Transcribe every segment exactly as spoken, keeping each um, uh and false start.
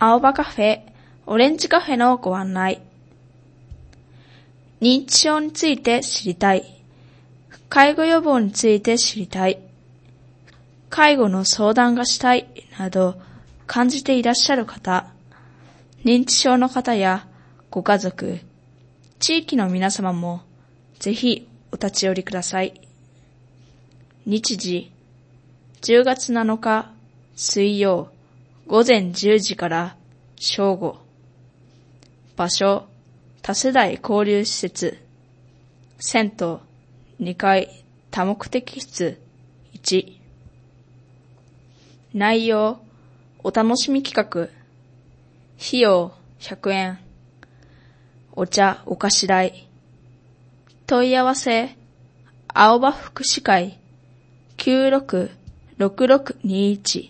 青葉カフェ、オレンジカフェのご案内。認知症について知りたい。介護予防について知りたい。介護の相談がしたいなど感じていらっしゃる方、認知症の方やご家族、地域の皆様もぜひお立ち寄りください。日時、じゅうがつなのか水曜午前じゅうじから正午。場所、多世代交流施設、銭湯にかい多目的室いち。内容、お楽しみ企画、費用ひゃくえん、お茶お菓子代、問い合わせ、青葉福祉会 きゅうろくろくろくにいち。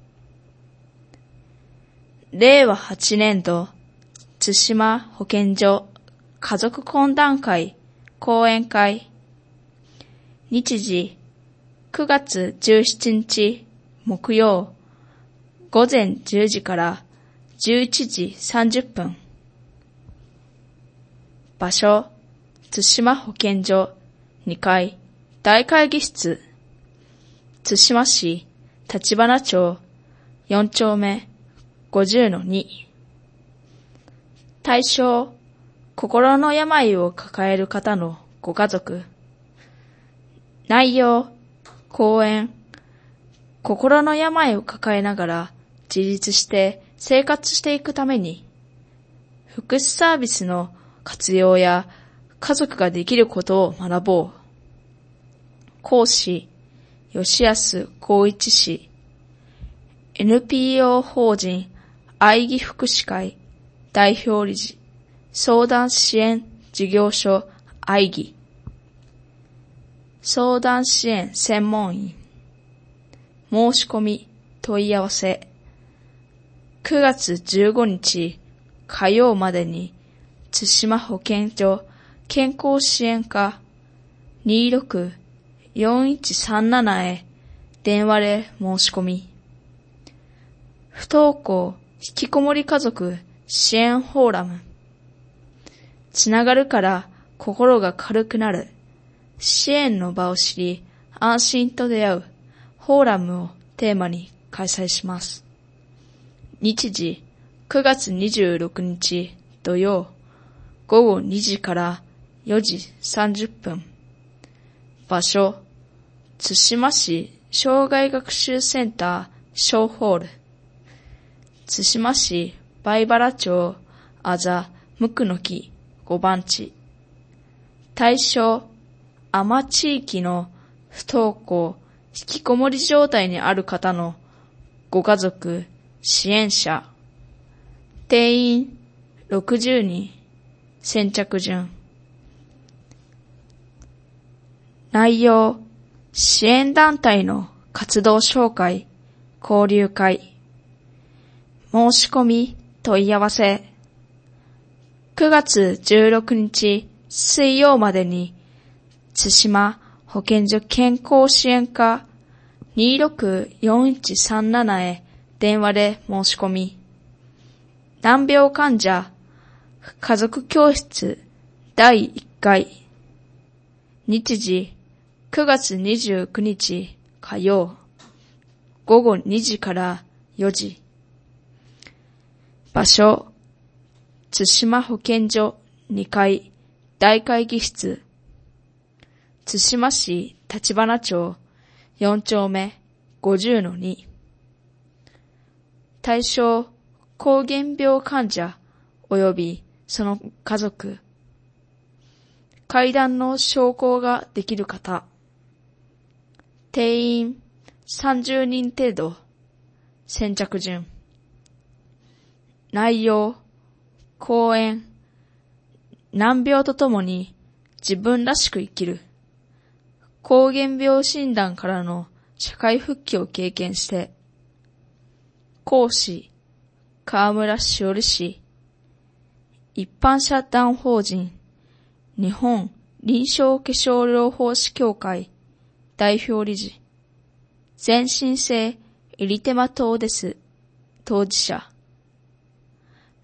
れいわはちねんど津島保健所家族懇談会講演会。日時くがつじゅうしちにち木曜午前じゅうじからじゅういちじさんじゅっぷん。場所、津島保健所にかい大会議室、津島市立花町よんちょうめごじゅうのに。対象、心の病を抱える方のご家族。内容、講演、心の病を抱えながら自立して生活していくために、福祉サービスの活用や家族ができることを学ぼう。講師、吉安光一氏、エヌピーオー 法人愛義福祉会代表理事、相談支援事業所愛義、相談支援専門員。申し込み問い合わせ、くがつじゅうごにち火曜までに津島保健所健康支援課 にーろくよんいちさんなな へ電話で申し込み。不登校引きこもり家族支援フォーラム。つながるから心が軽くなる。支援の場を知り、安心と出会うフォーラムをテーマに開催します。日時、くがつにじゅうろくにち土曜、ごごにじからよじさんじゅっぷん。場所、津島市障害学習センター小ホール。津島市梅原町あざむくのきごばんち。対象、あま地域の不登校、引きこもり状態にある方のご家族、支援者。定員ろくじゅうにん、先着順。内容、支援団体の活動紹介、交流会。申し込み問い合わせ、くがつじゅうろくにち水曜までに津島保健所健康支援課 にーろくよんいちさんなな へ電話で申し込み。難病患者家族教室だいいっかい。日時くがつにじゅうくにち火曜ごごにじからよじ。場所、津島保健所にかい大会議室、津島市立花町よんちょうめごじゅうのに。対象、膠原病患者及びその家族。階段の昇降ができる方。定員さんじゅうにん程度。先着順。内容、講演、難病とともに自分らしく生きる。膠原病診断からの社会復帰を経験して。講師、川村しおり氏。一般社団法人、日本臨床化粧療法士協会代表理事。全身性エリテマトーデス当事者。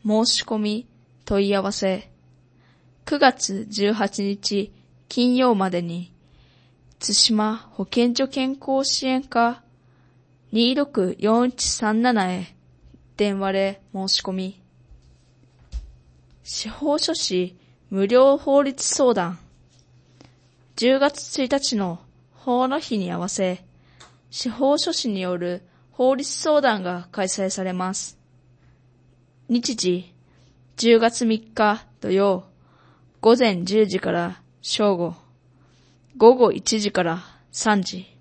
申し込み、問い合わせ。くがつじゅうはちにち金曜までに、津島保健所健康支援課 にーろくよんいちさんなな へ電話で申し込み。司法書士無料法律相談。じゅうがつついたちの法の日に合わせ、司法書士による法律相談が開催されます。日時、じゅうがつみっか土曜、午前じゅうじから正午、午後いちじからさんじ。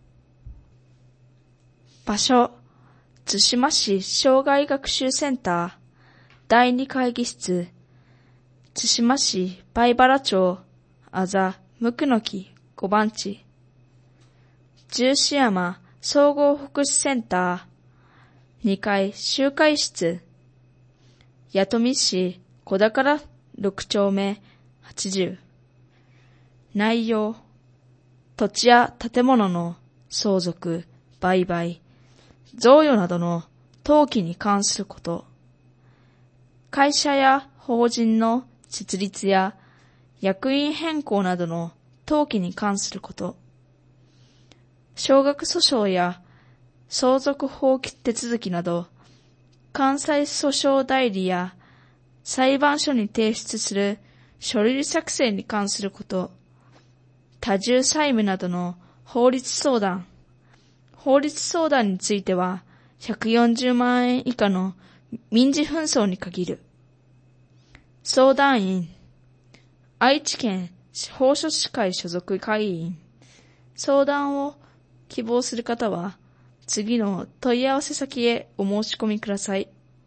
場所、津島市障害学習センター、だいに会議室、津島市梅原町、あざむくのきごばんち。十四山総合福祉センター、にかい集会室、弥富市小宝ろくちょうめはちじゅう。内容、土地や建物の相続、売買、贈与などの登記に関すること。会社や法人の設立や役員変更などの登記に関すること。少額訴訟や相続放棄手続きなど、関西訴訟代理や裁判所に提出する書類作成に関すること。多重債務などの法律相談。法律相談についてはひゃくよんじゅうまんえん以下の民事紛争に限る。相談員、愛知県司法書士会所属会員。相談を希望する方は次の問い合わせ先へお申し込みください。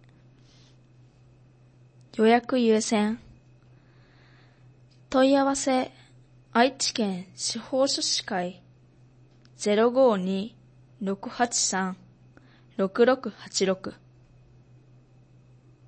予約優先。問い合わせ、愛知県司法書士会 ゼロごーにーろくはちさんろくろくはちろく